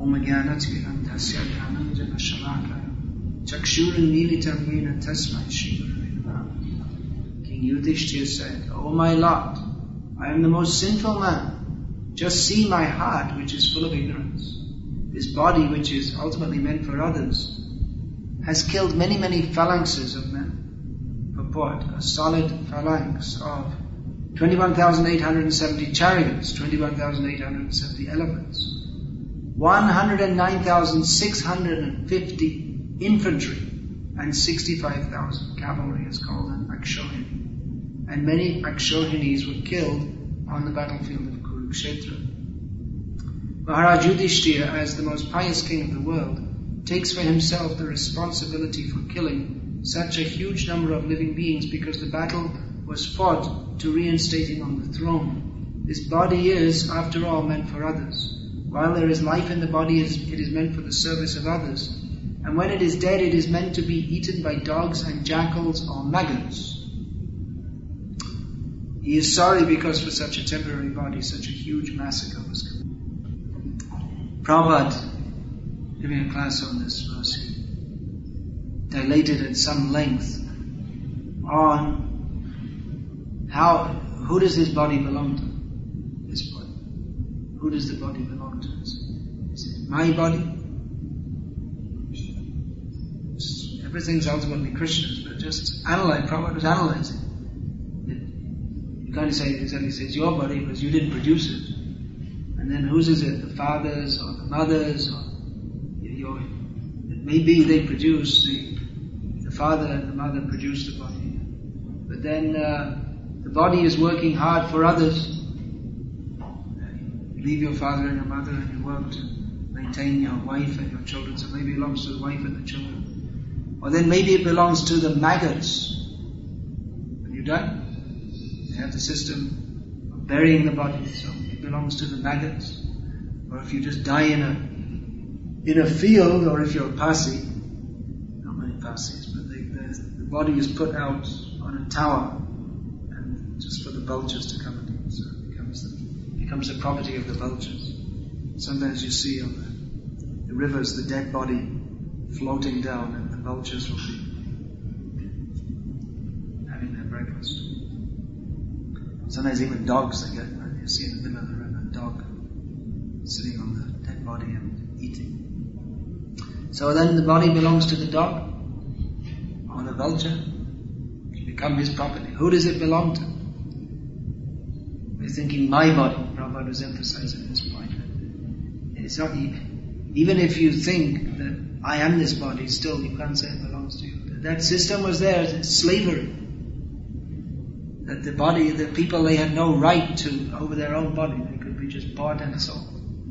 Om Jnanatimirandhasya Jnananjana Shalakaya Chakshurunmilitam Yena Tasmai Shri Gurave Namaha. King Yudhishthira said, O my Lord, I am the most sinful man. Just see my heart, which is full of ignorance. This body, which is ultimately meant for others, has killed many, many phalanxes of men. Purport, a solid phalanx of 21,870 chariots, 21,870 elephants, 109,650 infantry, and 65,000 cavalry is called an Akshohini. And many Akshohinis were killed on the battlefield of Kurukshetra. Maharaj Yudhishthira, as the most pious king of the world, takes for himself the responsibility for killing such a huge number of living beings because the battle was fought to reinstate him on the throne. This body is, after all, meant for others. While there is life in the body, it is meant for the service of others. And when it is dead, it is meant to be eaten by dogs and jackals or maggots. He is sorry because for such a temporary body, such a huge massacre was committed. Prabhupada, giving a class on this verse, dilated at some length on who does this body belong to? This body. Who does the body belong to? Is it my body? Everything's ultimately Krishna's, but just analyze. Prabhupada was analyzing. You can't say exactly it's your body because you didn't produce it. And then whose is it? The father's or the mother's? Or it may be they produce, the father and the mother produce the body. But then the body is working hard for others. You leave your father and your mother and you work to maintain your wife and your children, so maybe it belongs to the wife and the children. Or then maybe it belongs to the maggots. When you're done, they have the system of burying the body, so it belongs to the maggots. Or if you just die in a field, or if you're a pasi, not many pasis, but the body is put out on a tower, and just for the vultures to come and eat. So it becomes the property of the vultures. Sometimes you see on the rivers the dead body floating down, and the vultures will be having their breakfast. Sometimes even dogs, you see in the middle of the river, a dog sitting on the dead body and eating. So then the body belongs to the dog or the vulture. It becomes his property. Who does it belong to? We're thinking my body. Prabhupada was emphasizing this point. It's not even if you think that I am this body, still you can't say it belongs to you. That system was there, it's slavery. That the body, the people, they had no right to over their own body. They could be just bought and sold.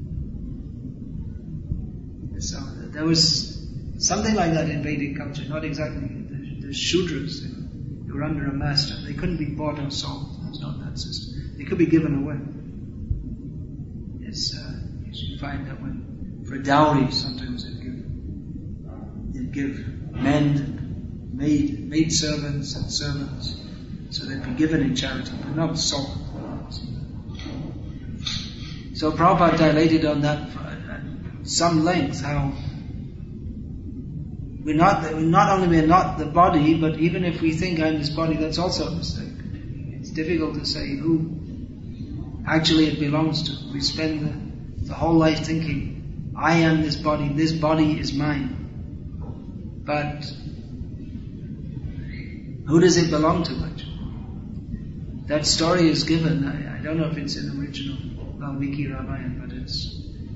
So there was something like that in Vedic culture, not exactly. The Shudras, they were under a master. They couldn't be bought or sold. There's not that system. They could be given away. You find that for dowry, sometimes they'd give men and maid servants and servants, so they'd be given in charity, but not sold. So Prabhupada dilated on that at some length, how we're not the body, but even if we think I'm this body, that's also a mistake. It's difficult to say who actually it belongs to. We spend the whole life thinking, I am this body is mine. But who does it belong to actually? That story is given, I don't know if it's in the original Valmiki Ramayana, but it's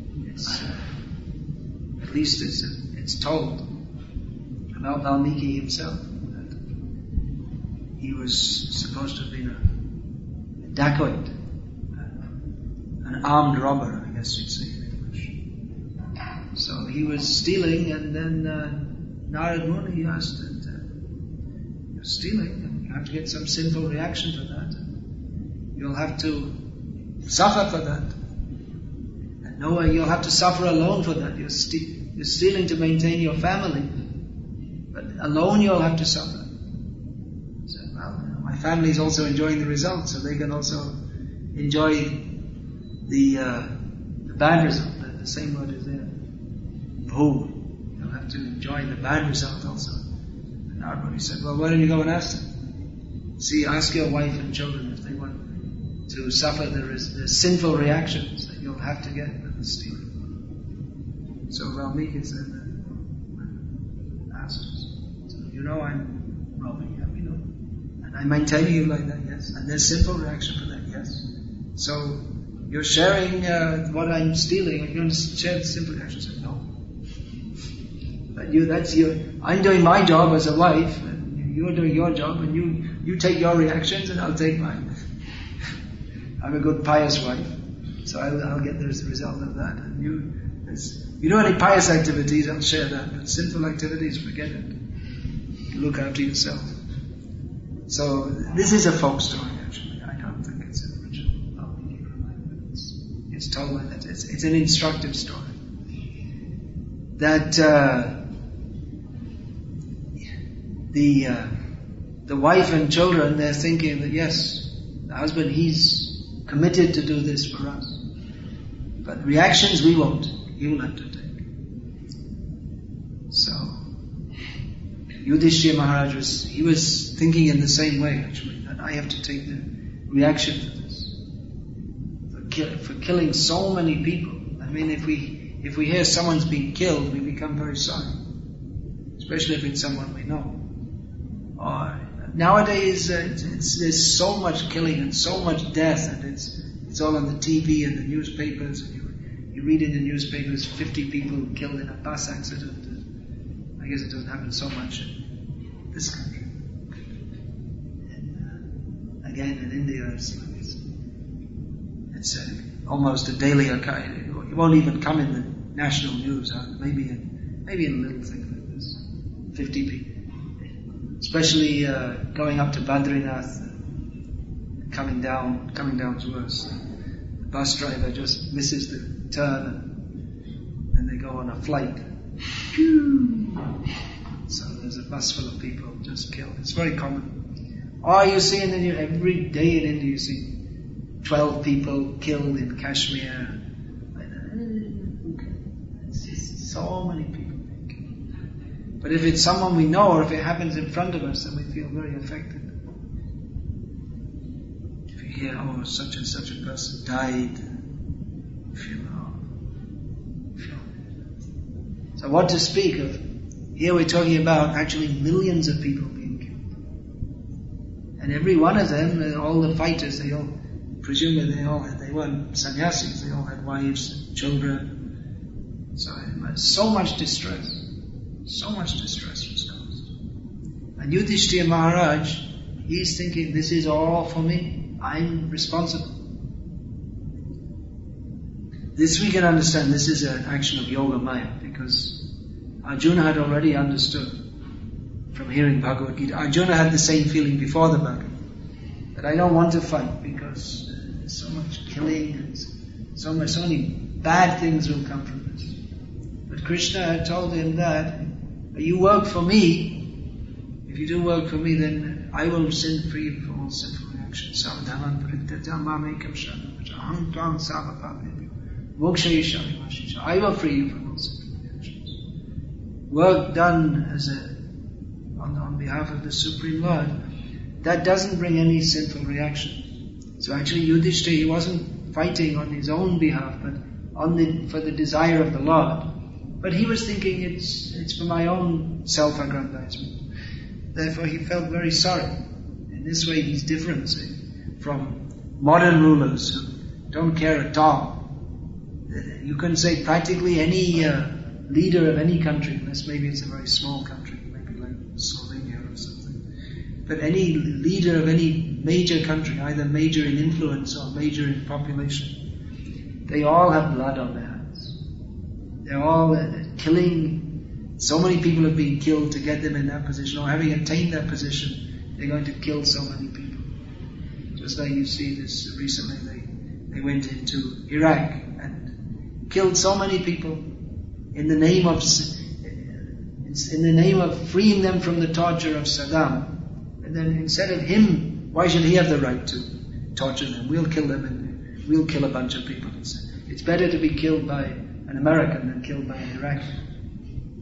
at least it's told about Valmiki himself, that he was supposed to have been a dacoit, an armed robber, I guess you'd say in English. So he was stealing, and then Narad Muni asked that you're stealing, and you have to get some sinful reaction for that. You'll have to suffer for that. And no way, you'll have to suffer alone for that. You're stealing to maintain your family, but alone you'll have to suffer. So, my family is also enjoying the results, so they can also enjoy the bad result. The same word is there. boo. You'll have to enjoy the bad result also. And Narad said, well, why don't you go and ask them? See, ask your wife and children if they want to suffer the sinful reactions that you'll have to get with the stealing. So Valmiki said that, asked us. So, I'm robbing, yeah, we know. And I maintain you like that, yes. And there's simple reaction for that, yes. So, you're sharing what I'm stealing, and you're going to share the simple reaction. So, no. But I'm doing my job as a wife, and you're doing your job, and you take your reactions, and I'll take mine. I'm a good pious wife, so I'll get the result of that. And you do any pious activities, I'll share that. But sinful activities, forget it. You look after yourself. So this is a folk story, actually. I don't think it's an original. It's told like that. It's an instructive story. That the wife and children, they're thinking that yes, the husband, he's committed to do this for us. But reactions we won't. You'll have to take. So, Yudhishthira Maharaj was thinking in the same way, actually, that I have to take the reaction for this. For killing so many people. I mean, if we hear someone's been killed, we become very sorry. Especially if it's someone we know. Or nowadays, there's so much killing and so much death, and it's all on the TV and the newspapers. And you read in the newspapers 50 people killed in a bus accident. I guess it doesn't happen so much in this country. And again, in India, it's almost a daily occurrence. It won't even come in the national news. Maybe in a little thing like this. 50 people. Especially going up to Badrinath, coming down to us. The bus driver just misses the turn, and they go on a flight. So there's a bus full of people just killed. It's very common. Or you see in the news, every day in India you see 12 people killed in Kashmir. It's just so many people. But if it's someone we know, or if it happens in front of us, then we feel very affected. If you hear, such and such a person died, you feel. So what to speak of? Here we're talking about actually millions of people being killed. And every one of them, all the fighters, they weren't sannyasis, they all had wives and children. So much distress. So much distress was caused. And Yudhishthira Maharaj, he's thinking, this is all for me. I'm responsible. This we can understand, this is an action of Yoga Maya, because Arjuna had already understood from hearing Bhagavad Gita. Arjuna had the same feeling before the Bhagavad, that I don't want to fight because there's so much killing and so many bad things will come from this. But Krishna had told him that you work for me. If you do work for me, then I will set free from all sinful reactions. I will free you from all sinful reactions. Work done on behalf of the Supreme Lord, that doesn't bring any sinful reaction. So actually Yudhishthira, he wasn't fighting on his own behalf, but for the desire of the Lord. But he was thinking it's for my own self-aggrandizement. Therefore he felt very sorry. In this way he's different, from modern rulers who don't care at all. You can say practically any leader of any country, unless maybe it's a very small country, maybe like Slovenia or something. But any leader of any major country, either major in influence or major in population, they all have blood on their hands. They're all killing. So many people have been killed to get them in that position, or having attained that position, they're going to kill so many people. Just like you see this recently, they went into Iraq and killed so many people in the name of freeing them from the torture of Saddam. And then instead of him, why should he have the right to torture them? We'll kill them and we'll kill a bunch of people. It's better to be killed by an American than killed by an Iraqi.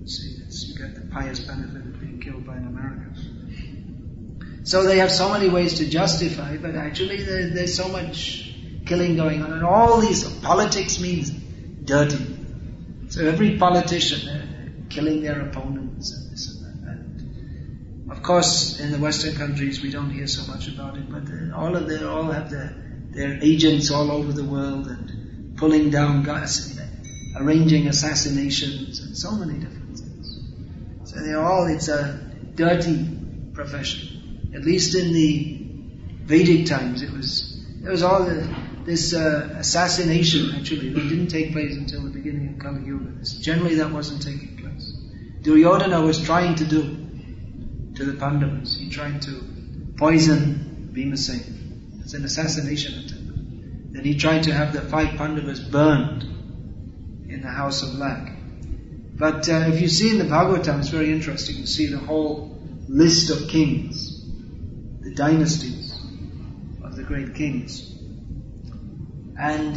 See, you get the pious benefit of being killed by an American. So they have so many ways to justify, but actually there's so much killing going on. And all these, politics means dirty. So every politician, they're killing their opponents and this and that. And of course, in the Western countries, we don't hear so much about it, but they all have their agents all over the world and pulling down guys, arranging assassinations and so many different things. So it's a dirty profession. At least in the Vedic times, there was all this assassination actually that didn't take place until the beginning of Kali Yuga. Generally that wasn't taking place. Duryodhana was trying to do to the Pandavas. He tried to poison Bhimasena. It's an assassination attempt. Then he tried to have the 5 Pandavas burned in the house of Lak. But if you see in the Bhagavatam, it's very interesting. You see the whole list of kings, the dynasties of the great kings. And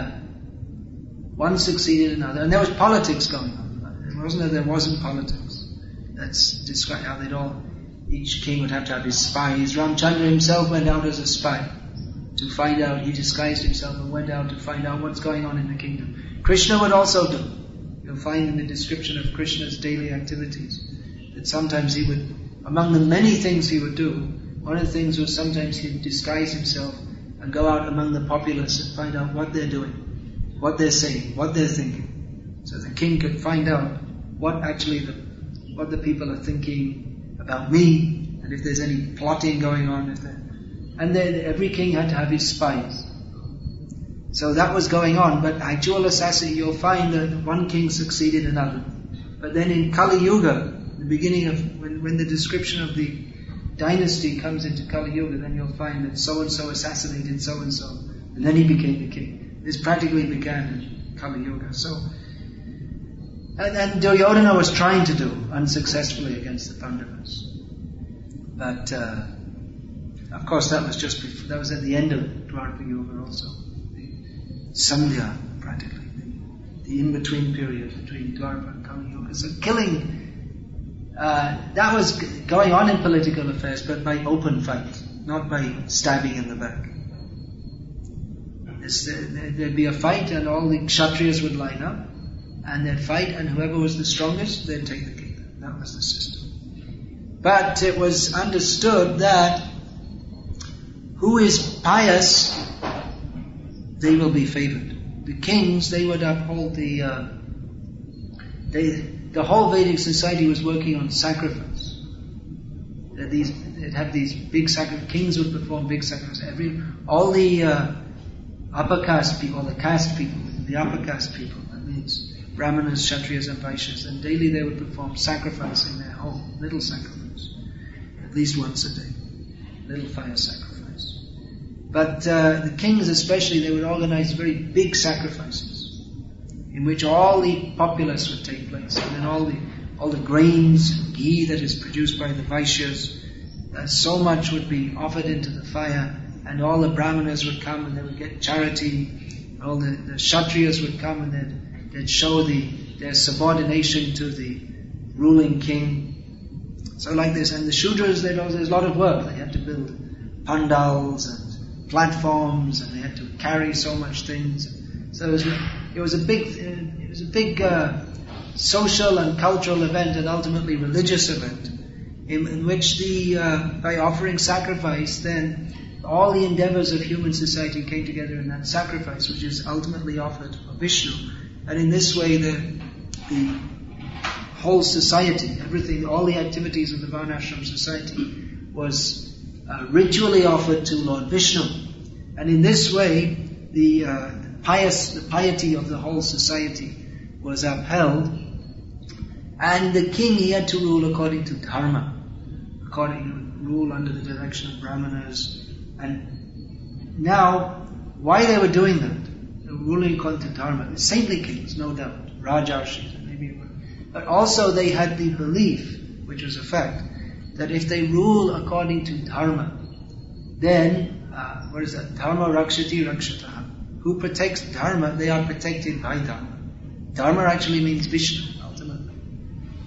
one succeeded another. And there was politics going on. It wasn't that there wasn't politics. That's described how each king would have to have his spies. Ramchandra himself went out as a spy to find out. He disguised himself and went out to find out what's going on in the kingdom. Krishna would also do. You'll find in the description of Krishna's daily activities that sometimes he would, among the many things he would do, one of the things was sometimes he'd disguise himself and go out among the populace and find out what they're doing, what they're saying, what they're thinking. So the king could find out what the people are thinking about me, and if there's any plotting going on. And then every king had to have his spies. So that was going on, but actual assassination, you'll find that one king succeeded another. But then in Kali Yuga, the beginning of, when the description of the dynasty comes into Kali Yuga, then you'll find that so-and-so assassinated so-and-so, and then he became the king. This practically began in Kali Yuga. So, and Duryodhana was trying to do unsuccessfully against the Pandavas. But, of course that was at the end of Dwapara Yuga also. The Sandhya, practically. The in-between period between Dwapara and Kali Yuga. So killing, that was going on in political affairs, but by open fight, not by stabbing in the back. There'd be a fight and all the Kshatriyas would line up and they'd fight, and whoever was the strongest, they'd take the kingdom. That was the system. But it was understood that who is pious, they will be favored. The kings, they would uphold the whole Vedic society was working on sacrifice. They'd have these big sacrifices. Kings would perform big sacrifices. All the upper caste people, the caste people, the upper caste people, that means Brahmanas, Kshatriyas and Vaishyas, and daily they would perform sacrifice in their home, little sacrifice, at least once a day, little fire sacrifice. But the kings especially, they would organize very big sacrifices, in which all the populace would take place, and then all the grains, ghee that is produced by the Vaishyas, so much would be offered into the fire, and all the Brahmanas would come and they would get charity, all the Kshatriyas would come and they'd show their subordination to the ruling king. So like this, and the Shudras, there's a lot of work. They had to build pandals and platforms, and they had to carry so much things. So it was a big social and cultural event, and ultimately religious event, in which by offering sacrifice, then all the endeavors of human society came together in that sacrifice, which is ultimately offered for Vishnu. And in this way, the whole society, everything, all the activities of the Varnashram society was ritually offered to Lord Vishnu. And in this way, the piety of the whole society was upheld. And the king, he had to rule according to dharma, rule under the direction of brahmanas. And now, why they were doing that, ruling according to dharma, the saintly kings, no doubt, Rajarshis, maybe, but also they had the belief, which was a fact, that if they rule according to dharma, then, Dharma rakshati rakshataha. Who protects dharma, they are protected by dharma. Dharma actually means Vishnu, ultimately.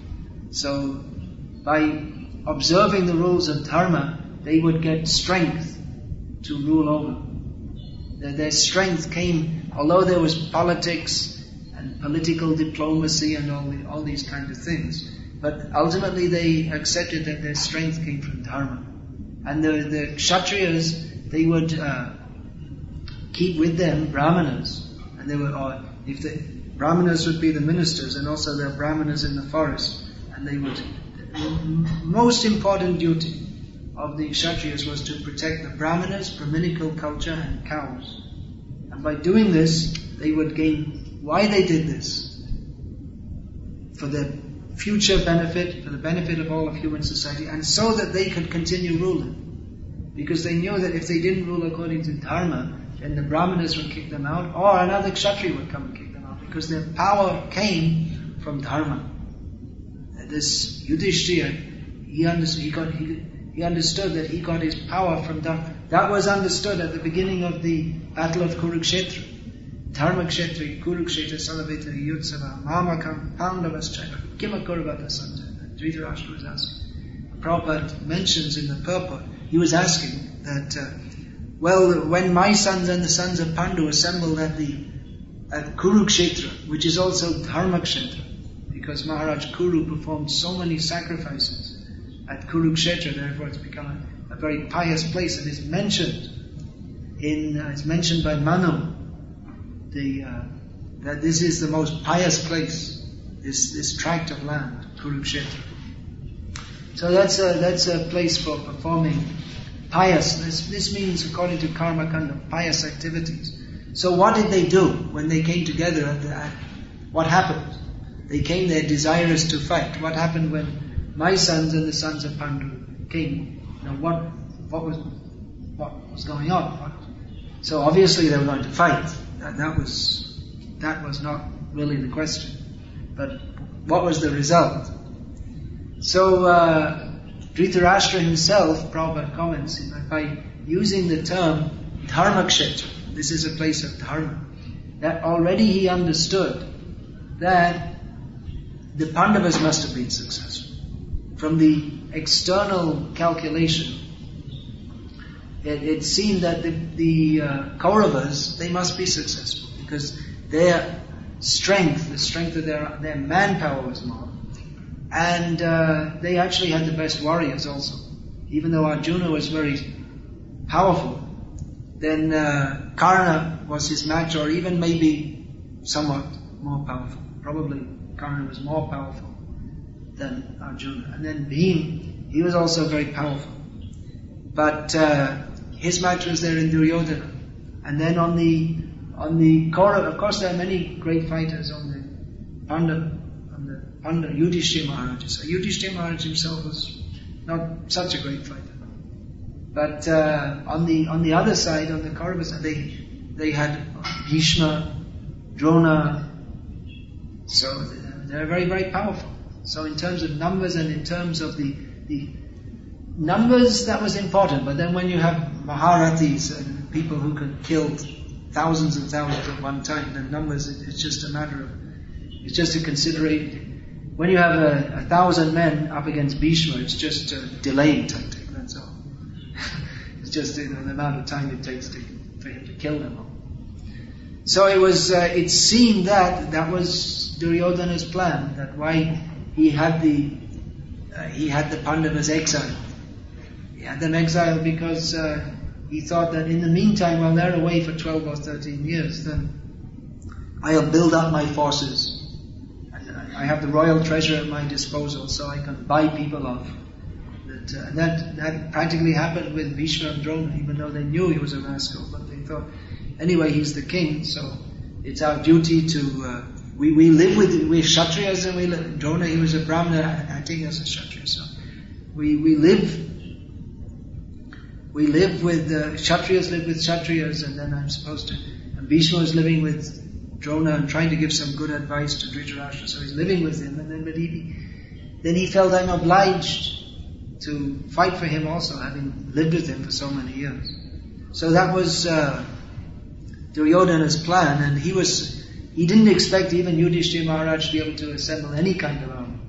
So by observing the rules of dharma, they would get strength to rule over. Their strength came, although there was politics and political diplomacy and all these kind of things, but ultimately they accepted that their strength came from dharma. And the Kshatriyas, they would keep with them Brahmanas, and they would, or if the Brahmanas would be the ministers, and also the Brahmanas in the forest, and they would. The most important duty of the Kshatriyas was to protect the Brahmanas, Brahminical culture, and cows. And by doing this, they would gain. Why they did this? For the future benefit, for the benefit of all of human society, and so that they could continue ruling. Because they knew that if they didn't rule according to dharma, then the Brahmanas would kick them out, or another Kshatriya would come and kick them out, because their power came from dharma. This Yudhishthira, he understood that he got his power from dharma. That was understood at the beginning of the battle of Kurukshetra. Dharma Kshetri, Kurukshetra, Salaveta, Yutsava, Mamakam, Pandavaschaiva, Kimakurvata Sanjaya. Dhritarashtra was asking. Prabhupada mentions in the purport, he was asking that, when my sons and the sons of Pandu assembled at Kurukshetra, which is also Dharma Kshetra, because Maharaj Kuru performed so many sacrifices at Kurukshetra, therefore it's become a very pious place, and it's mentioned by Manu, that this is the most pious place, this tract of land, Kurukshetra. So that's a place for performing pious. This means, according to Karma Kanda, pious activities. So what did they do when they came together what happened? They came there desirous to fight. What happened when my sons and the sons of Pandu came? What was going on? So obviously they were going to fight. That was not really the question. But what was the result? So Dhritarashtra himself, Prabhupada comments, by using the term Dharmakshetra, this is a place of dharma, that already he understood that the Pandavas must have been successful. From the external calculation, it seemed that the Kauravas, they must be successful, because their strength, the strength of their manpower was more. And they actually had the best warriors also. Even though Arjuna was very powerful, then Karna was his match, or even maybe somewhat more powerful. Probably Karna was more powerful than Arjuna. And then Bhim, he was also very powerful. But his match was there in Duryodhana. And then on the Kaurava, of course there are many great fighters on the Pandava, Yudhishthira Maharaj. So Yudhishthira Maharaj himself was not such a great fighter. But on the other side, on the Kaurava side, they had Bhishma, Drona. So they're very, very powerful. So in terms of numbers and in terms of the numbers, that was important. But then when you have Maharathis and people who can kill thousands and thousands at one time, then numbers, it's just a matter of, it's just a consideration. When you have 1,000 men up against Bhishma, it's just a delaying tactic, that's all. It's just the amount of time it takes for him to kill them all. So it seemed that was Duryodhana's plan, that why he had the Pandavas exiled. He had them exiled because he thought that in the meantime, while they're away for 12 or 13 years, then I'll build up my forces. I have the royal treasure at my disposal, so I can buy people off. That practically happened with Bhishma and Drona, even though they knew he was a rascal, but they thought, anyway, he's the king, so it's our duty to, we're Kshatriyas, and we live. Drona, he was a Brahmana acting as a Kshatriya, so we live with, Kshatriyas live with Kshatriyas, and then I'm supposed to, and Bhishma is living with Drona and trying to give some good advice to Dhritarashtra, so he's living with him, and then he felt, I'm obliged to fight for him also, having lived with him for so many years. So that was Duryodhana's plan, and he didn't expect even Yudhishthira Maharaj to be able to assemble any kind of army.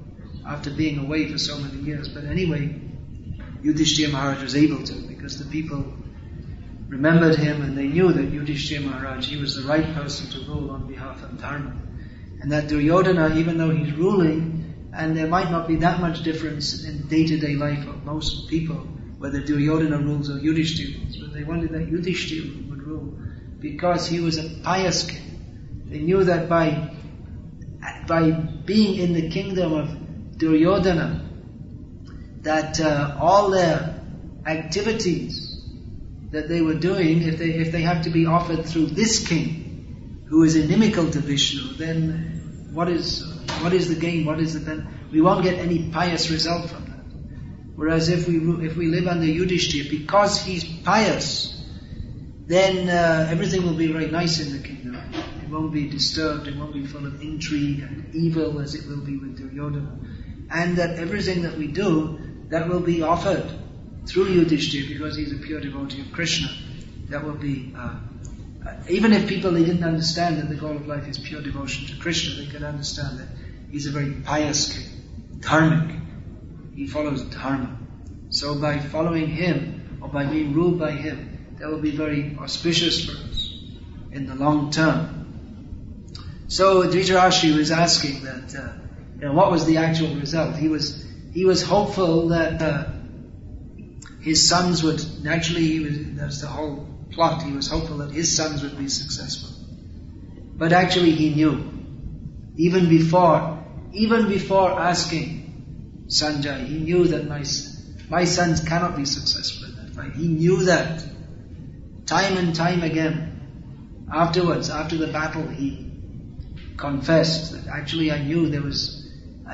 after being away for so many years. But anyway, Yudhishthira Maharaj was able to, because the people remembered him and they knew that Yudhishthira Maharaj, he was the right person to rule on behalf of Dharma. And that Duryodhana, even though he's ruling, and there might not be that much difference in day-to-day life of most people, whether Duryodhana rules or Yudhishthira rules, but they wanted that Yudhishthira would rule because he was a pious king. They knew that by being in the kingdom of Duryodhana, that all their activities that they were doing, if they have to be offered through this king, who is inimical to Vishnu, then what is the gain? What is the benefit? We won't get any pious result from that. Whereas if we live under Yudhishthira, because he's pious, then everything will be very nice in the kingdom. It won't be disturbed. It won't be full of intrigue and evil as it will be with Duryodhana. And that everything that we do, that will be offered through Yudhishthira, because he's a pure devotee of Krishna. That will be, even if people, they didn't understand that the goal of life is pure devotion to Krishna, they could understand that he's a very pious king, dharmic. He follows dharma. So by following him, or by being ruled by him, that will be very auspicious for us in the long term. So Dhritarashtra was asking that, what was the actual result? He was hopeful that his sons would, that's the whole plot, he was hopeful that his sons would be successful. But actually he knew, even before asking Sanjay, he knew that my sons cannot be successful in that fight. He knew that. Time and time again, afterwards, after the battle, he confessed that actually I knew there was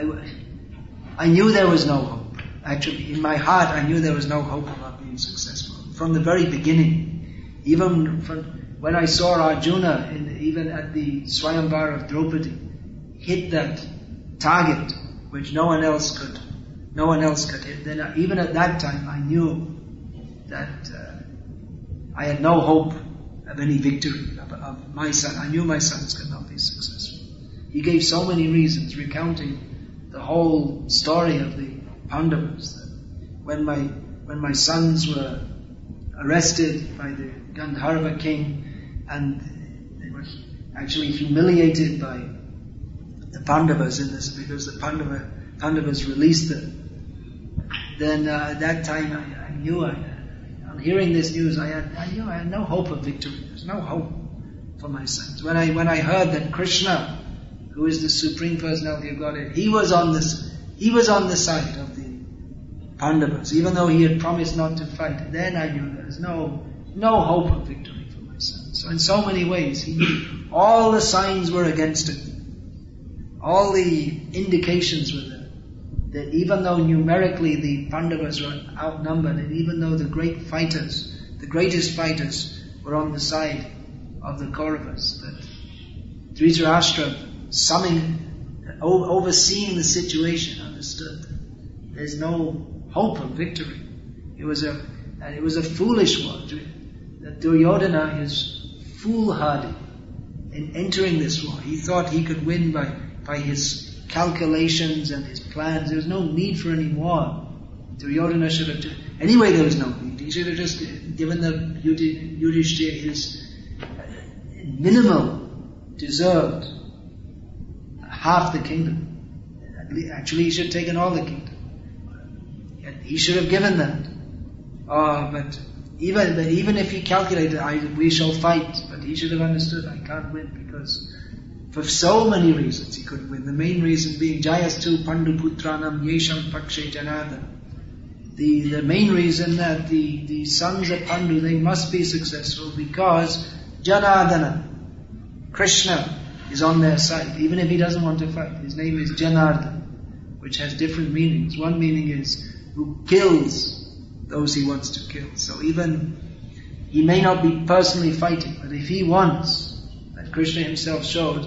no hope. Actually, in my heart, I knew there was no hope about being successful. From the very beginning, even from when I saw Arjuna, even at the Swayamvar of Draupadi, hit that target, which no one else could hit, then even at that time, I knew that I had no hope of any victory of my son. I knew my sons could not be successful. He gave so many reasons, recounting the whole story of the Pandavas, that when my sons were arrested by the Gandharva king, and they were actually humiliated by the Pandavas in this, because the Pandavas released them. Then at that time I knew, on hearing this news, I knew I had no hope of victory. There's no hope for my sons. When I heard that Krishna, who is the Supreme Personality of Godhead, he was on the side of the Pandavas, even though he had promised not to fight. Then I knew there was no hope of victory for my son. So in so many ways, he knew all the signs were against him. All the indications were there. That even though numerically the Pandavas were outnumbered, and even though the greatest fighters were on the side of the Kauravas, that Dhritarashtra, overseeing the situation, understood there's no hope of victory. It was a foolish war. That Duryodhana is foolhardy in entering this war. He thought he could win by his calculations and his plans. There was no need for any war. Duryodhana should have anyway there was no need. He should have just given the Yudhishthira his minimal deserved half the kingdom. Actually, he should have taken all the kingdom. He should have given that. But even if he calculated, we shall fight, but he should have understood, I can't win, because for so many reasons he couldn't win. The main reason being Jayastu Pandu Putranam Yesham Pakshe Janardana. The main reason that the sons of Pandu, they must be successful because Janardana, Krishna, is on their side, even if he doesn't want to fight. His name is Janardana, which has different meanings. One meaning is who kills those he wants to kill. So even he may not be personally fighting, but if he wants, that Krishna himself showed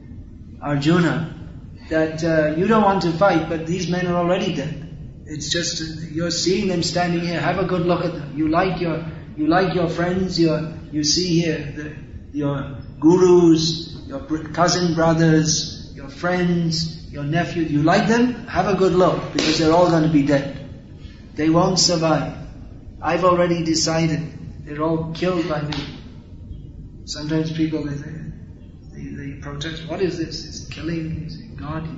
Arjuna that you don't want to fight, but these men are already dead. It's just you're seeing them standing here. Have a good look at them. You like your friends. You see here your gurus, your cousin brothers, your friends. your nephew, you like them? Have a good look, because they're all going to be dead. They won't survive. I've already decided they're all killed by me. Sometimes people, they protest, what is this? It's killing, it's God.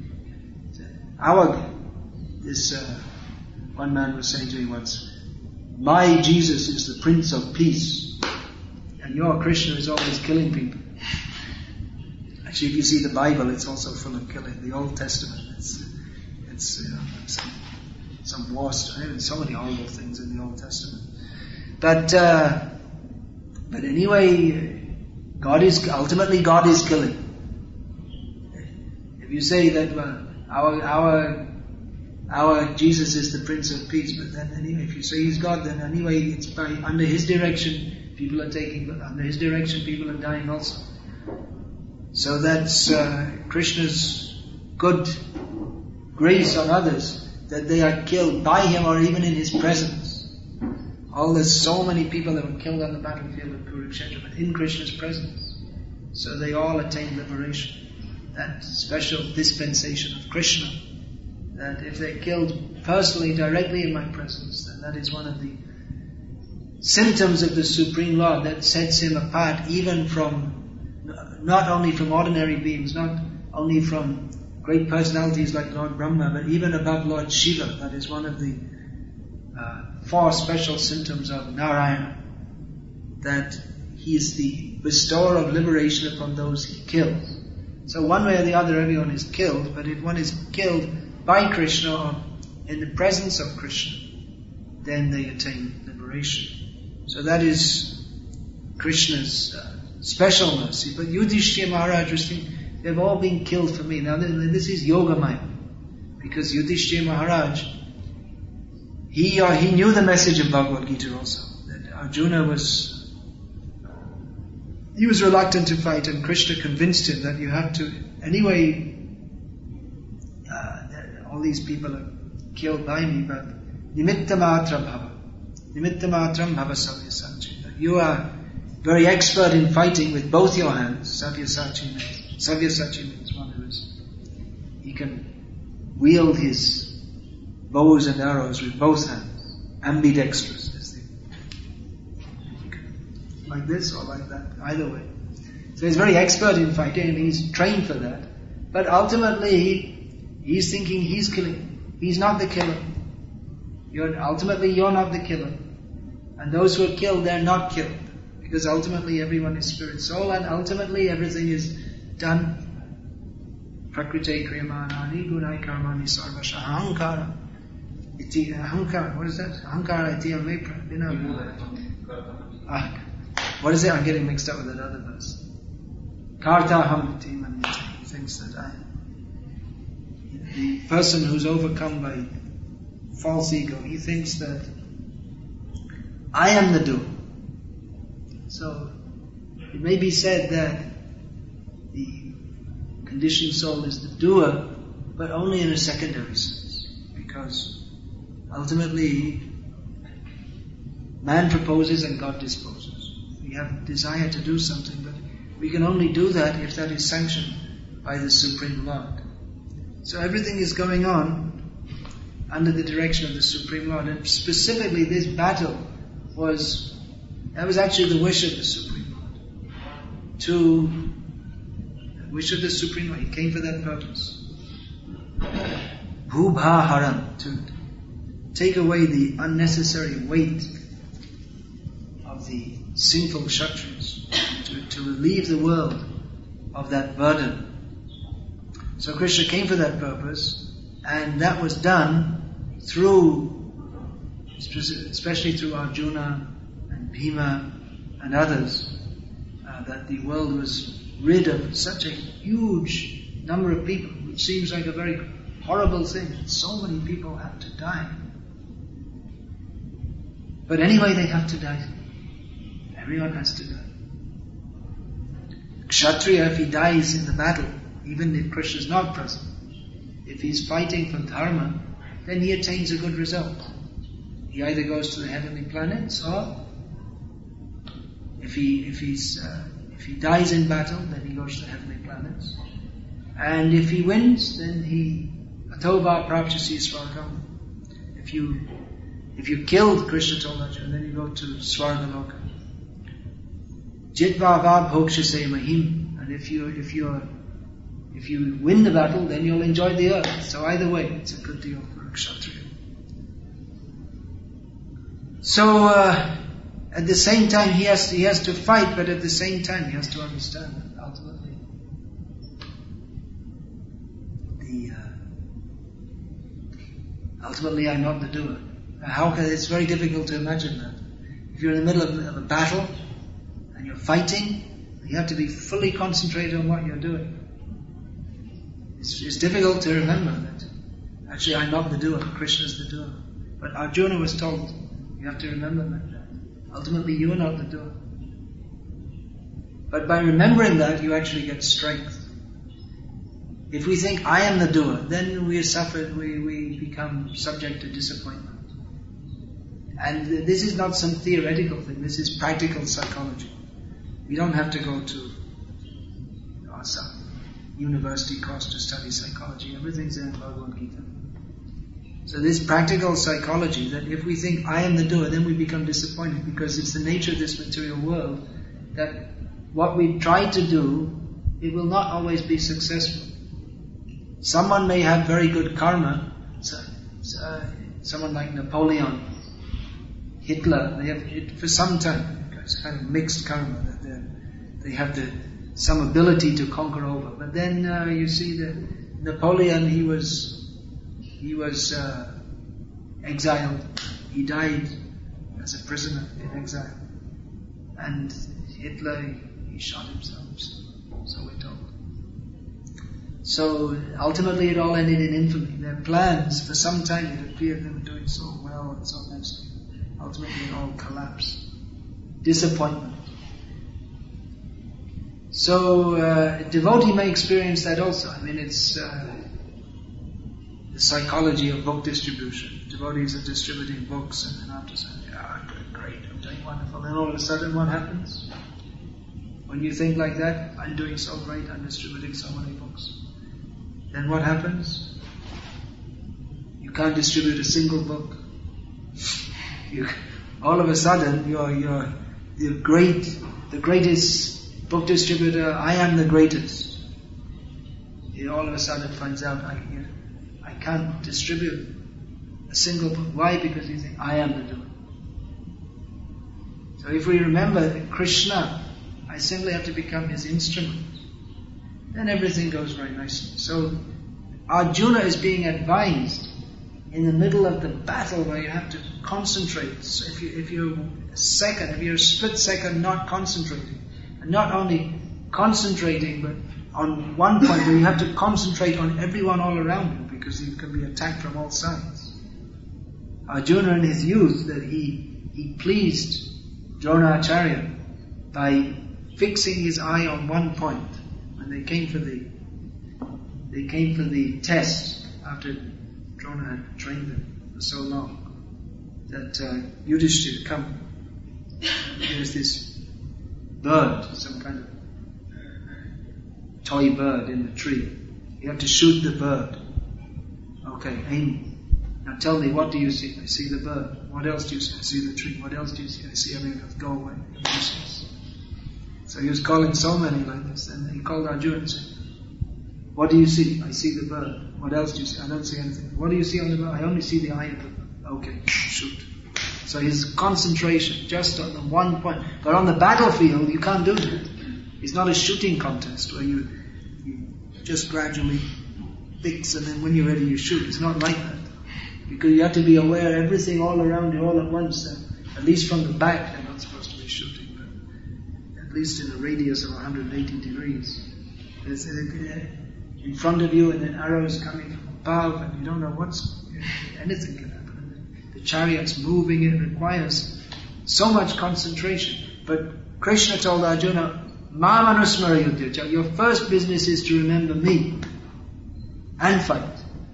One man was saying to me once, my Jesus is the Prince of Peace, and your Krishna is always killing people. Actually, if you see the Bible, it's also full of killing. The Old Testament, it's some war story, so many horrible things in the Old Testament. But anyway, ultimately God is killing. If you say that our Jesus is the Prince of Peace, but then anyway, if you say He's God, then anyway, it's under His direction people are dying also. So that's Krishna's good grace on others, that they are killed by Him or even in His presence. There's so many people that were killed on the battlefield of Kurukshetra, but in Krishna's presence. So they all attain liberation. That special dispensation of Krishna, that if they're killed personally, directly in my presence, then that is one of the symptoms of the Supreme Lord that sets Him apart even not only from ordinary beings, not only from great personalities like Lord Brahma, but even above Lord Shiva. That is one of the 4 special symptoms of Narayana, that He is the bestower of liberation upon those He kills. So one way or the other, everyone is killed, but if one is killed by Krishna or in the presence of Krishna, then they attain liberation. So that is Krishna's special mercy. But Yudhishthira Maharaj was thinking, they've all been killed for me. Now this is Yogamaya, because Yudhishthira Maharaj, he knew the message of Bhagavad Gita also, that Arjuna was reluctant to fight, and Krishna convinced him that you have to, anyway, all these people are killed by me, but nimittamatra matram bhava savyasachi. You are very expert in fighting with both your hands. Savyasachi means one who he can wield his bows and arrows with both hands. Ambidextrous is like this or like that, either way. So he's very expert in fighting and he's trained for that. But ultimately he's thinking he's killing. He's not the killer. Ultimately you're not the killer. And those who are killed, they're not killed. Because ultimately everyone is spirit soul, and ultimately everything is done. Prakrite kriyamanani gunai karmani sarvasha ahankara. Iti ahankara, what is that? Ahankara iti amepra. What is it? I'm getting mixed up with that other verse. Karta ham iti manita. He thinks that the person who's overcome by false ego, he thinks that I am the doer. So it may be said that the conditioned soul is the doer, but only in a secondary sense, because ultimately man proposes and God disposes. We have desire to do something, but we can only do that if that is sanctioned by the Supreme Lord. So everything is going on under the direction of the Supreme Lord, and specifically this battle was actually the wish of the Supreme Lord. The wish of the Supreme Lord, He came for that purpose. Bhubha haram, to take away the unnecessary weight of the sinful Kshatriyas, to relieve the world of that burden. So Krishna came for that purpose, and that was done especially through Arjuna and Bhima and others, that the world was rid of such a huge number of people, which seems like a very horrible thing. So many people have to die. But anyway, they have to die. Everyone has to die. Kshatriya, if he dies in the battle, even if Krishna is not present, if he's fighting for dharma, then he attains a good result. He either goes to the heavenly planets, or if he dies in battle, then he goes to the heavenly planets. And if he wins, then Atova prapchasi swargam. If you killed Krishna told Arjuna, then you go to Swargaloka. Jitva va bhokshase mahim. And if you win the battle, then you'll enjoy the earth. So either way, it's a good deal for a kshatriya. So at the same time, he has to fight, but at the same time, he has to understand that ultimately, I'm not the doer. It's very difficult to imagine that. If you're in the middle of a battle and you're fighting, you have to be fully concentrated on what you're doing. It's difficult to remember that actually I'm not the doer, Krishna's the doer. But Arjuna was told, you have to remember that ultimately you are not the doer. But by remembering that, you actually get strength. If we think I am the doer, then we become subject to disappointment. And this is not some theoretical thing, this is practical psychology. We don't have to go to some university course to study psychology. Everything's in Bhagavad Gita. So this practical psychology, that if we think I am the doer, then we become disappointed, because it's the nature of this material world that what we try to do, it will not always be successful. Someone may have very good karma, someone like Napoleon, Hitler, they have for some time, it's kind of mixed karma, that they have some ability to conquer over. But then you see that Napoleon, he was exiled. He died as a prisoner in exile. And Hitler, he shot himself, so we're told. So ultimately it all ended in infamy. Their plans, for some time it appeared they were doing so well and so nicely. Ultimately it all collapsed. Disappointment. So a devotee may experience that also. I mean, it's the psychology of book distribution. Devotees are distributing books, and then after saying, I'm doing great, I'm doing wonderful. Then all of a sudden what happens? When you think like that, I'm doing so great, I'm distributing so many books. Then what happens? You can't distribute a single book. All of a sudden, you're the greatest book distributor. I am the greatest. He all of a sudden finds out I can't distribute a single book. Why? Because you think I am the doer. So if we remember that Krishna, I simply have to become his instrument, then everything goes very nicely. So Arjuna is being advised in the middle of the battle where you have to concentrate. So if you're a split second not concentrating, and not only concentrating but on one point where you have to concentrate on everyone all around you, because you can be attacked from all sides. Arjuna in his youth, that he pleased Dronacharya by fixing his eye on one point. When they came for the test after Drona had trained them for so long, that Yudhishthira come. There's this bird, some kind of toy bird in the tree. You have to shoot the bird. Okay, aim. Now tell me, what do you see? I see the bird. What else do you see? I see the tree. What else do you see? I see everything. Go away. So he was calling so many like this, and he called Arjuna and said, what do you see? I see the bird. What else do you see? I don't see anything. What do you see on the bird? I only see the eye of the bird. Okay, shoot. So his concentration just on the one point. But on the battlefield, you can't do that. It's not a shooting contest where you just gradually fix and then when you're ready you shoot. It's not like that. Because you have to be aware of everything all around you all at once. And at least from the back, they're not supposed to be shooting, but at least in a radius of 180 degrees. There's in front of you and then arrows coming from above, and you don't know anything can happen. The chariot's moving, it requires so much concentration. But Krishna told Arjuna, Mam anusmara yuddha. Your first business is to remember me and fight.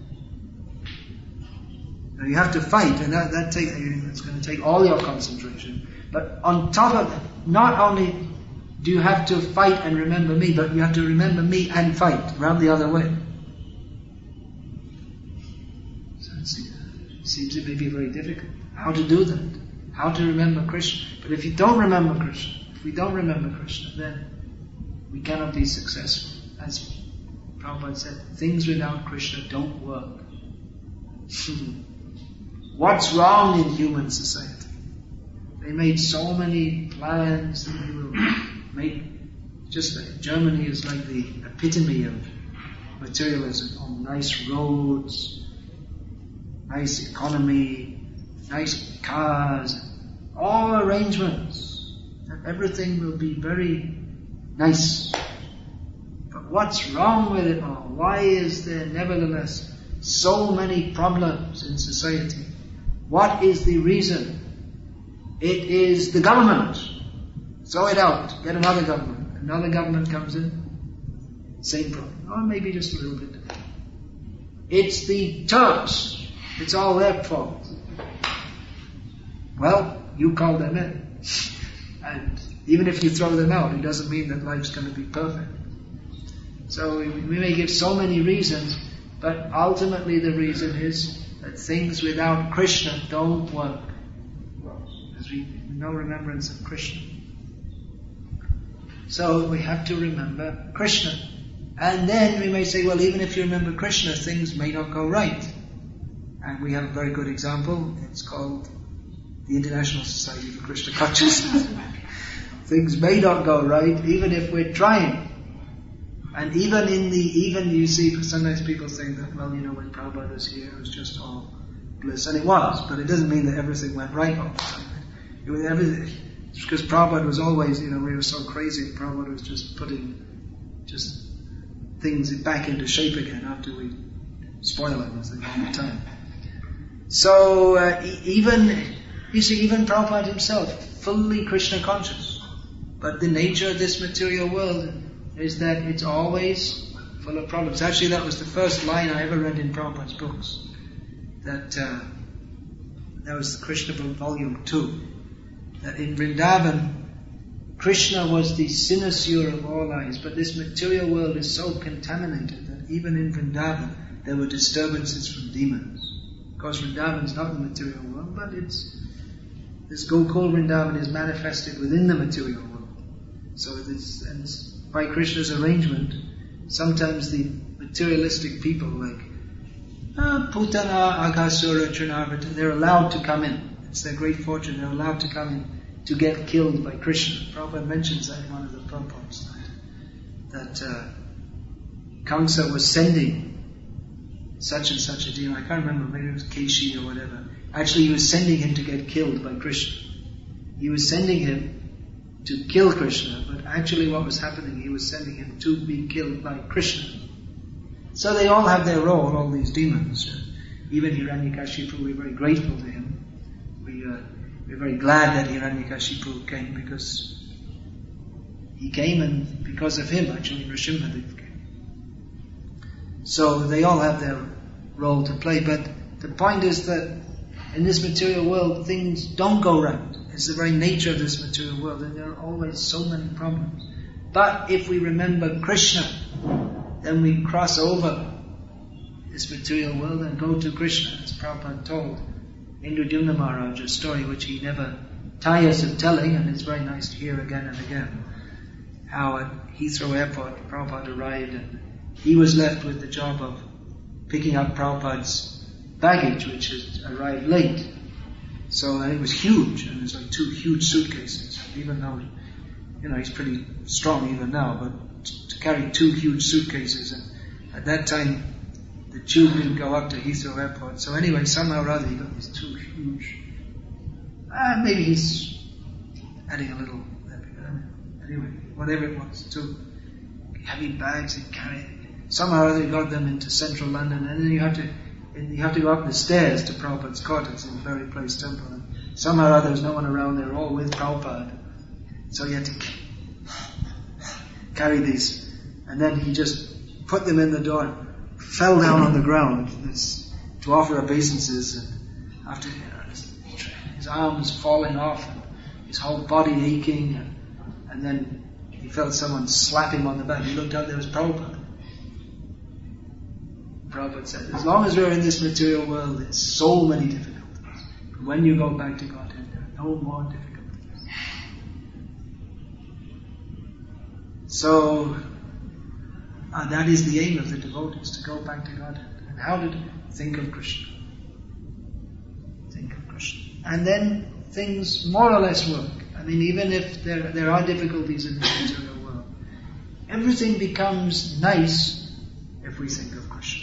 Now you have to fight, and it's going to take all your concentration. But on top of that, not only Do you have to fight and remember me, but you have to remember me and fight, round the other way? So it seems it may be very difficult. How to do that? How to remember Krishna? But if you don't remember Krishna, then we cannot be successful. As Prabhupada said, things without Krishna don't work. What's wrong in human society? They made so many plans that they will make. Just like Germany is like the epitome of materialism. On nice roads, nice economy, nice cars, all arrangements. And everything will be very nice. But what's wrong with it all? Why is there nevertheless so many problems in society? What is the reason? It is the government. Throw it out. Get another government. Another government comes in. Same problem. Or maybe just a little bit. It's the Turks. It's all their fault. Well, you call them in. And even if you throw them out, it doesn't mean that life's going to be perfect. So we may give so many reasons, but ultimately the reason is that things without Krishna don't work. There's no remembrance of Krishna. So we have to remember Krishna. And then we may say, well, even if you remember Krishna, things may not go right. And we have a very good example. It's called the International Society for Krishna Consciousness. Things may not go right, even if we're trying. And even you see, sometimes people think that, well, when Prabhupada was here, it was just all bliss. And it was, but it doesn't mean that everything went right all the time. It was everything. It's because Prabhupada was always, we were so crazy, Prabhupada was just putting things back into shape again after we spoil everything all the time. So, even Prabhupada himself, fully Krishna conscious. But the nature of this material world is that it's always full of problems. Actually, that was the first line I ever read in Prabhupada's books. That was the Krishna book, volume 2. That in Vrindavan, Krishna was the cynosure of all lives, but this material world is so contaminated that even in Vrindavan, there were disturbances from demons. Of course, Vrindavan is not the material world, but this Gokul Vrindavan is manifested within the material world. So by Krishna's arrangement, sometimes the materialistic people like Putana, Aghasura, Trinavata, they're allowed to come in. It's their great fortune, they're allowed to come in to get killed by Krishna. Prabhupada mentions that in one of the purports, that Kamsa was sending such and such a demon. I can't remember, maybe it was Keshi or whatever. Actually, he was sending him to get killed by Krishna. He was sending him to kill Krishna, but actually what was happening, he was sending him to be killed by Krishna. So they all have their role, all these demons. Even Hiranyakashipu, we're very grateful to him. We're very glad that Hiranyakashipu came, because he came, and because of him, actually, Nrsimhadev came. So they all have their role to play, but the point is that in this material world, things don't go right. It's the very nature of this material world, and there are always so many problems. But if we remember Krishna, then we cross over this material world and go to Krishna, as Prabhupada told Indradyumna Maharaj, a story which he never tires of telling, and it's very nice to hear again and again, how at Heathrow Airport Prabhupada arrived, and he was left with the job of picking up Prabhupada's baggage, which had arrived late. So it was huge, and it was like 2 huge suitcases. Even though, he's pretty strong even now, but to carry 2 huge suitcases, and at that time the tube didn't go up to Heathrow Airport. So anyway, somehow or other he got these 2 huge. Maybe he's adding a little. Anyway, whatever it was, 2 heavy bags and carry. Somehow or other he got them into central London, and then you have to go up the stairs to Prabhupada's cottage in the Very Place Temple. And somehow or other, there's no one around there, all with Prabhupada. So he had to carry these. And then he just put them in the door and fell down on the ground to offer obeisances. And after his arms falling off, and his whole body aching, and then he felt someone slap him on the back. He looked out, there was Prabhupada. Prabhupada said, as long as we're in this material world, there's so many difficulties. But when you go back to Godhead, there are no more difficulties. So, that is the aim of the devotees, to go back to Godhead. And how to think of Krishna. Think of Krishna. And then things more or less work. I mean, even if there are difficulties in the material world, everything becomes nice if we think of Krishna.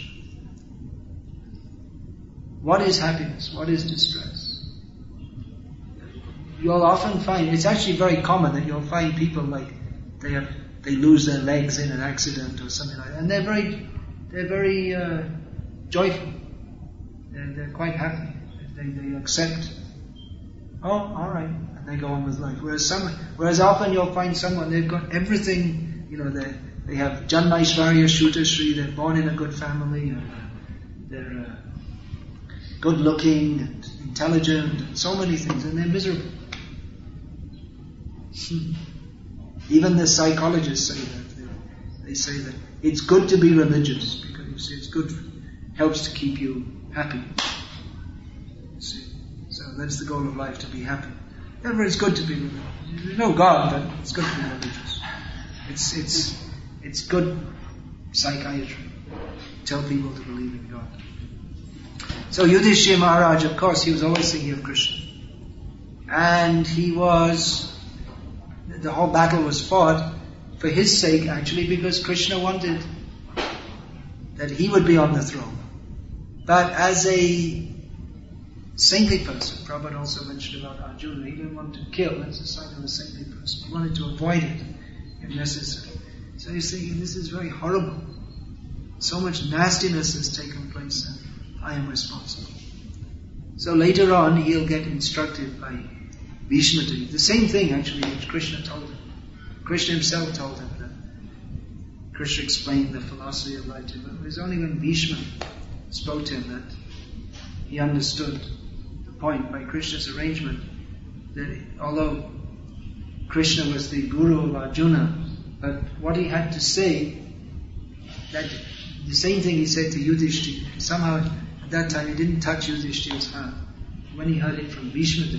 What is happiness? What is distress? You'll often find, it's actually very common that you'll find people like they lose their legs in an accident or something like that, and they're very joyful. They're quite happy. They accept. Oh, all right, and they go on with life. Whereas often you'll find someone, they've got everything. They have Janmaishvarya Shutashri. They're born in a good family. And they're good looking and intelligent and so many things, and they're miserable. Even the psychologists say that. They say that it's good to be religious because you see, it's good, helps to keep you happy. You see, so that's the goal of life, to be happy. Therefore, it's good to be religious. There's no God, but it's good to be religious. It's good psychiatry. Tell people to believe in God. So Yudhishthira Maharaj, of course, he was always thinking of Krishna. And the whole battle was fought for his sake, actually, because Krishna wanted that he would be on the throne. But as a saintly person, Prabhupada also mentioned about Arjuna, he didn't want to kill. That's a sign of a saintly person. He wanted to avoid it if necessary. So he's thinking, this is very horrible. So much nastiness has taken place and I am responsible. So later on, he'll get instructed by Bhishma to do the same thing, actually, which Krishna told him. Krishna himself told him that. Krishna explained the philosophy of life to him. But it was only when Bhishma spoke to him that he understood the point by Krishna's arrangement that although Krishna was the guru of Arjuna, but what he had to say, that the same thing he said to Yudhishthira, somehow at that time he didn't touch Yudhishthira's hand. When he heard it from Bhishma,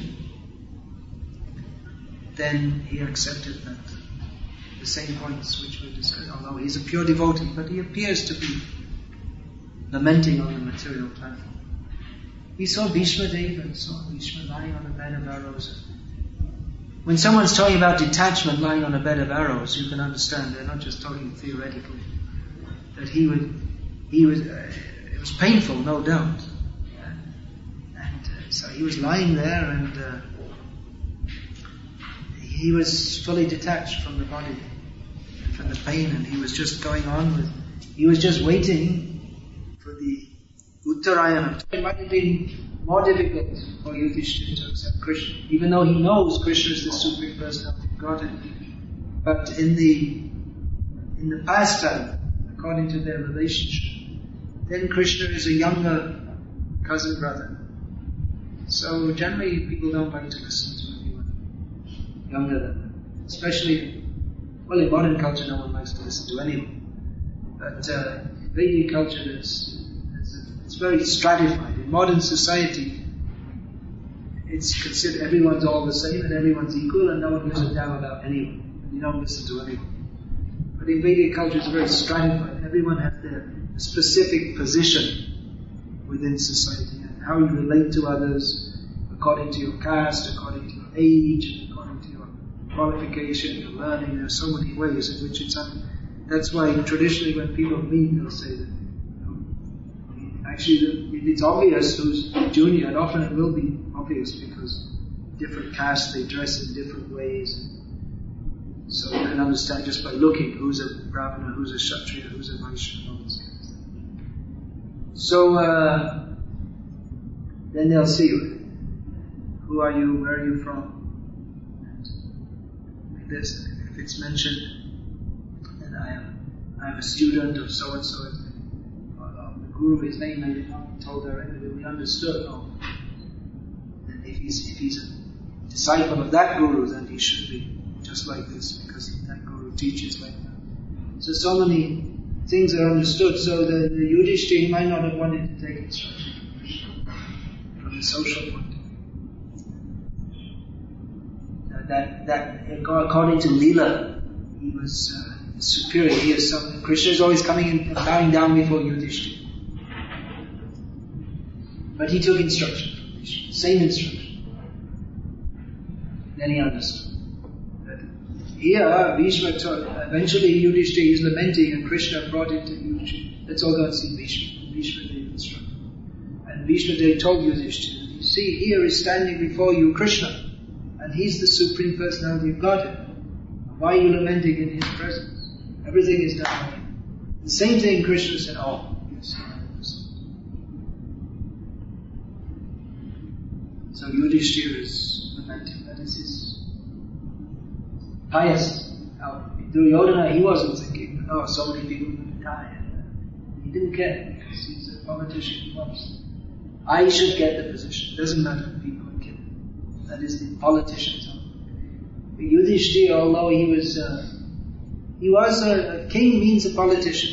then he accepted that the same points which were discussed, although he's a pure devotee, but he appears to be lamenting on the material platform. He saw Bhishma Deva and saw Bhishma lying on a bed of arrows. When someone's talking about detachment lying on a bed of arrows, you can understand they're not just talking theoretically. That it was painful, no doubt. So he was lying there and he was fully detached from the body and from the pain, and he was just going on he was just waiting for the Uttarayana. It might have been more difficult for Yudhishthira to accept Krishna, even though he knows Krishna is the supreme personality of Godhead. But in the pastime, according to their relationship, then Krishna is a younger cousin brother. So generally people don't like to listen to anyone younger than them. Especially, well, in modern culture no one likes to listen to anyone. But Vedic culture it's very stratified. In modern society, it's considered everyone's all the same and everyone's equal and no one gives a damn about anyone. You don't listen to anyone. But in Vedic culture it's very stratified. Everyone has their specific position within society and how you relate to others according to your caste, according to your age, according to your qualification, your learning. There are so many ways in which that's why traditionally when people meet they'll say that actually it's obvious who's junior, and often it will be obvious because different castes, they dress in different ways. So you can understand just by looking who's a Brahmana, who's a Kshatriya, who's a Vaishya, all these kinds of things. So then they'll see who are you, where are you from, and like this. If it's mentioned that I am a student of so and so, the guru, his name may not be told directly, but we understood. And if he's a disciple of that guru, then he should be just like this, because that guru teachers like that. So many things are understood. So the Yudhishthira, he might not have wanted to take instruction from the social point of view. That according to Leela, he was superior. He is something. Krishna is always coming in and bowing down before Yudhishthira. But he took instruction from Vishnu, same instruction. Then he understood. That here, Bhishma taught, eventually Yudhishthira is lamenting and Krishna brought him to Yudhishthira. Let's all go and see Bhishma. Bhishma Dev instructed. And Bhishma Dev told Yudhishthira, you see, here is standing before you Krishna, and he's the Supreme Personality of Godhead. Why are you lamenting in his presence? Everything is done by him. The same thing Krishna said, oh, yes, I understand. So Yudhishthira is lamenting. That is his pious. Duryodhana, he wasn't thinking, oh, so many people are going to die. He didn't care, because he's a politician. He wants, I should get the position. It doesn't matter if people are killed. That is the politician's own. But Yudhishthira, although he was a king means a politician.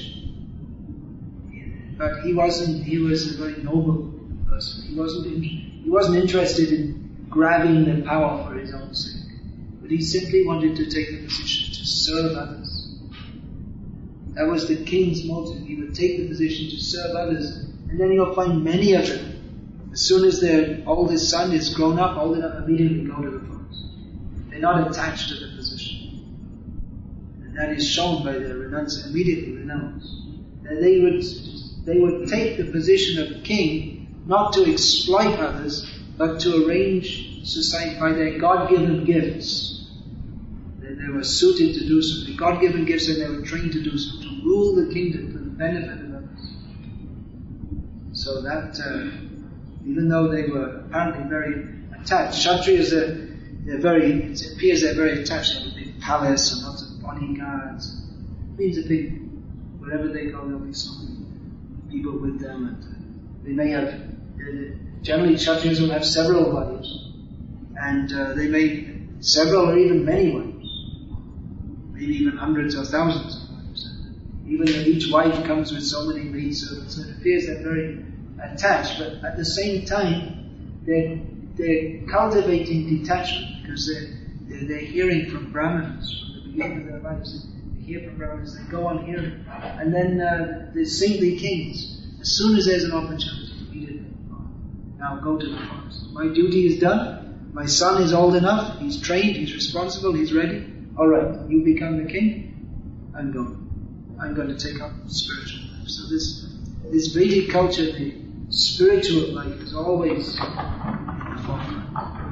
But he was a very noble person. He wasn't interested in grabbing the power for his own sake. But he simply wanted to take the position to serve others. That was the king's motive. He would take the position to serve others. And then you'll find many of them. As soon as their oldest son is grown up, old enough, immediately go to the forest. They're not attached to the position. And that is shown by their immediately renounce. That they would take the position of king not to exploit others, but to arrange society by their God-given gifts. They were suited to do so. The God-given gifts, and they were trained to do so, to rule the kingdom for the benefit of others. So that, even though they were apparently very attached, Kshatriyas, it appears they're very attached. They have a big palace and lots of bodyguards. It means a big, whatever they go, there'll be so many people with them, and they may have, generally Kshatriyas will have several wives, and they may several or even many wives, maybe even hundreds or thousands of wives. Even if each wife comes with so many maidservants, it appears they're very attached, but at the same time, they're cultivating detachment, because they're hearing from Brahmanas from the beginning of their lives. They hear from Brahmanas, they go on hearing, and then the saintly kings, as soon as there's an opportunity, immediately, now go to the forest. My duty is done. My son is old enough. He's trained. He's responsible. He's ready. All right, you become the king. I'm going. I'm going to take up spiritual life. So this Vedic culture, the spiritual life is always in the forefront.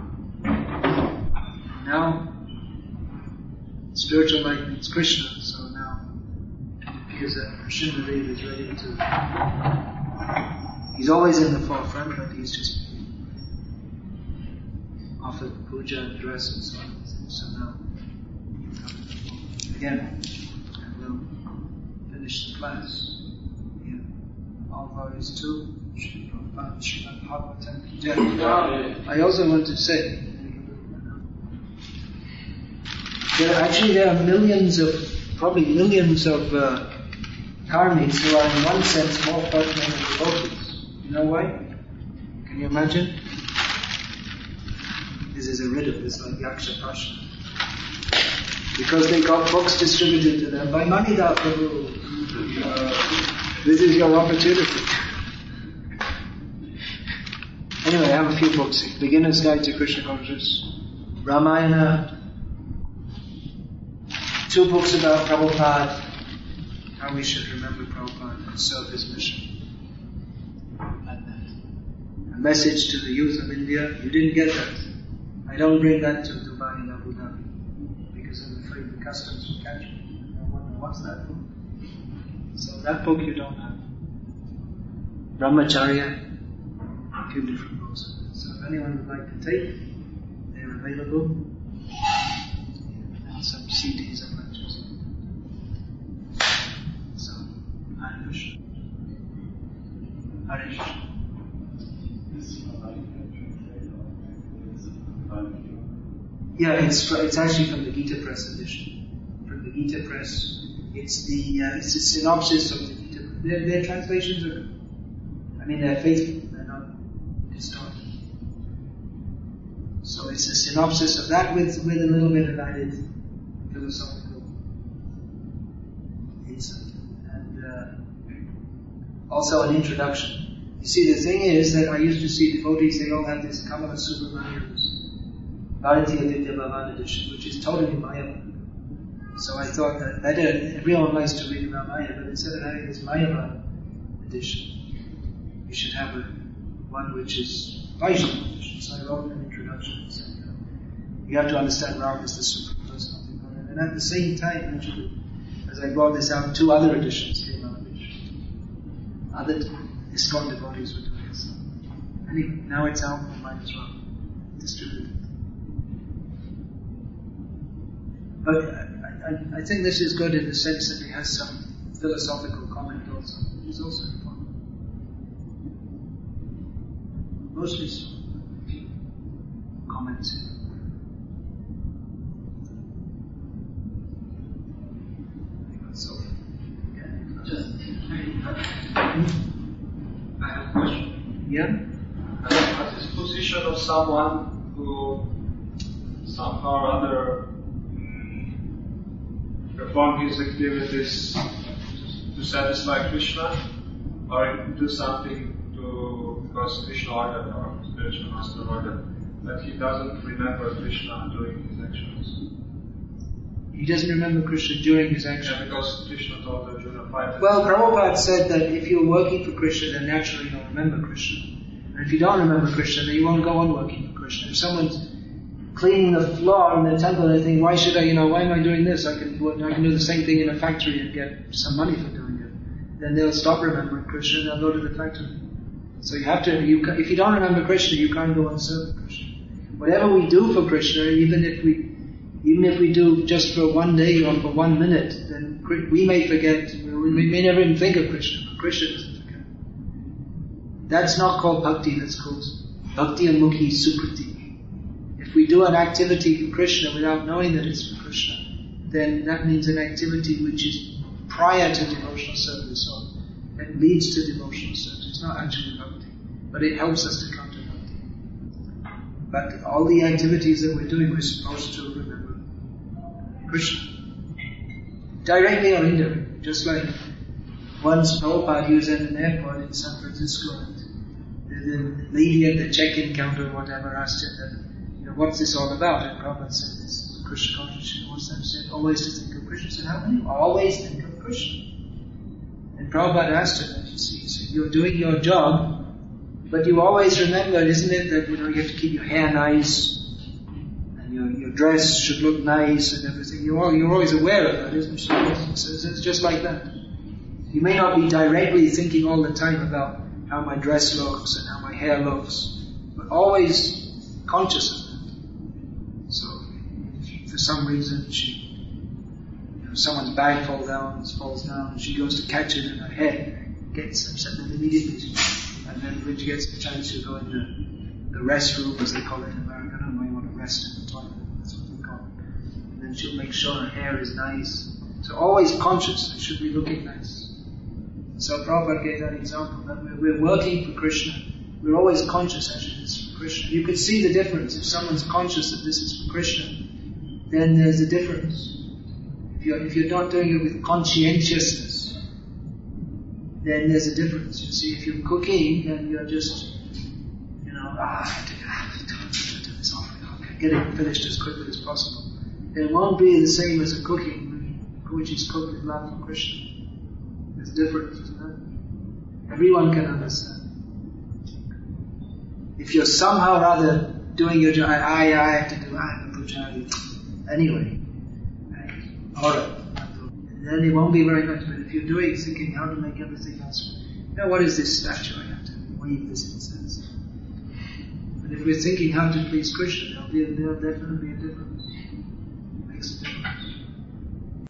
Now, spiritual life means Krishna. So now it appears that Nrsimhadev is ready to. He's always in the forefront, but he's just offered puja and dress and so on. So now, again, and we'll finish the class here. All glories to Sri Prabhupada, Srimad Bhagavatam. I also want to say, there are probably millions of karmis who are in one sense more fortunate than devotees. You know why? Can you imagine? This is a riddle, it's like Yaksha Prashna. Because they got books distributed to them by Manida Prabhu. This is your opportunity. Anyway, I have a few books. Beginner's Guide to Krishna Consciousness, Ramayana, 2 books about Prabhupada, how we should remember Prabhupada and serve his mission. A message to the youth of India. You didn't get that. I don't bring that to Dubai and Abu Dhabi because I'm afraid the customs will catch me. I wonder, what's that book? So that book you don't have. Brahmacharya, a few different books. So if anyone would like to take, they're available. And some CDs of lectures. So, Harish. Yeah, it's actually from the Gita Press edition. From the Gita Press. It's a synopsis of the Gita. Their translations are good. I mean, they're faithful. They're not distorted. So it's a synopsis of that with a little bit of added philosophical insight. And also an introduction. You see, the thing is that I used to see devotees, they all have this Kamala Subramaniam's Bharatiya Vidya Bhavan edition, which is totally Mayavad. So I thought that everyone likes to read Ramayana, but instead of having this Mayavad edition, you should have one which is Vaishnava edition. So I wrote an introduction and said, you have to understand Ram is the Supreme Personality of Godhead. And at the same time, as I brought this out, 2 other editions came out, which other ISKCON devotees were doing this. Anyway, now it's out, we might as well distribute it. But I think this is good in the sense that it has some philosophical comment also, which is also important. Mostly so. Comments. So, I have a question. Yeah? At this position of someone who somehow or other perform his activities to satisfy Krishna, or do something because Krishna ordered or spiritual master ordered, but he doesn't remember Krishna during his actions. He doesn't remember Krishna during his actions. Yeah, because Krishna told Arjuna 5 Well, Prabhupada said that if you're working for Krishna, then naturally you'll remember Krishna. And if you don't remember Krishna, then you won't go on working for Krishna. If someone's cleaning the floor in the temple and they think, why am I doing this? I can do the same thing in a factory and get some money for doing it. Then they'll stop remembering Krishna and they'll go to the factory. So you have to, if you don't remember Krishna, you can't go and serve Krishna. Whatever we do for Krishna, even if we do just for one day or for 1 minute, then we may forget, we may never even think of Krishna, but Krishna doesn't forget. That's not called bhakti, that's called bhakti anmukhi sukriti. If we do an activity for Krishna without knowing that it's for Krishna, then that means an activity which is prior to devotional service, or it leads to devotional service. It's not actually bhakti, but it helps us to come to bhakti. But all the activities that we're doing, we're supposed to remember Krishna. Directly or indirectly. Just like once Prabhupada, he was at an airport in San Francisco, and the lady at the check-in counter or whatever asked him that, what's this all about? And Prabhupada said, this Krishna consciousness. What's that? He said, always to think of Krishna. He said, how can you always think of Krishna? And Prabhupada asked him that, he said, you're doing your job, but you always remember, isn't it, that you have to keep your hair nice, and your dress should look nice and everything. You're always aware of that, isn't it? So it's just like that. You may not be directly thinking all the time about how my dress looks and how my hair looks, but always conscious of that. So, if for some reason someone's bag falls down, and she goes to catch it and her head gets upset, then immediately, and then when she gets the chance to go in the restroom, as they call it in America, I don't know, you want to rest in the toilet, that's what they call it. And then she'll make sure her hair is nice. So always conscious, it should be looking nice. So Prabhupada gave that example, that we're working for Krishna. We're always conscious actually it's for Krishna. You could see the difference. If someone's conscious that this is for Krishna, then there's a difference. If you're not doing it with conscientiousness, then there's a difference. You see, if you're cooking, then you're just, I have to do this off. Okay, get it finished as quickly as possible. It won't be the same as a cooking, which is cooked with love for Krishna. There's a difference, isn't there? Everyone can understand. If you're somehow or other doing your job, I have to do puja anyway. Alright. Then it won't be very much, but if you're thinking how to make everything else, what is this statue? I have to weave this incense. But if we're thinking how to please Krishna, there'll definitely be a difference.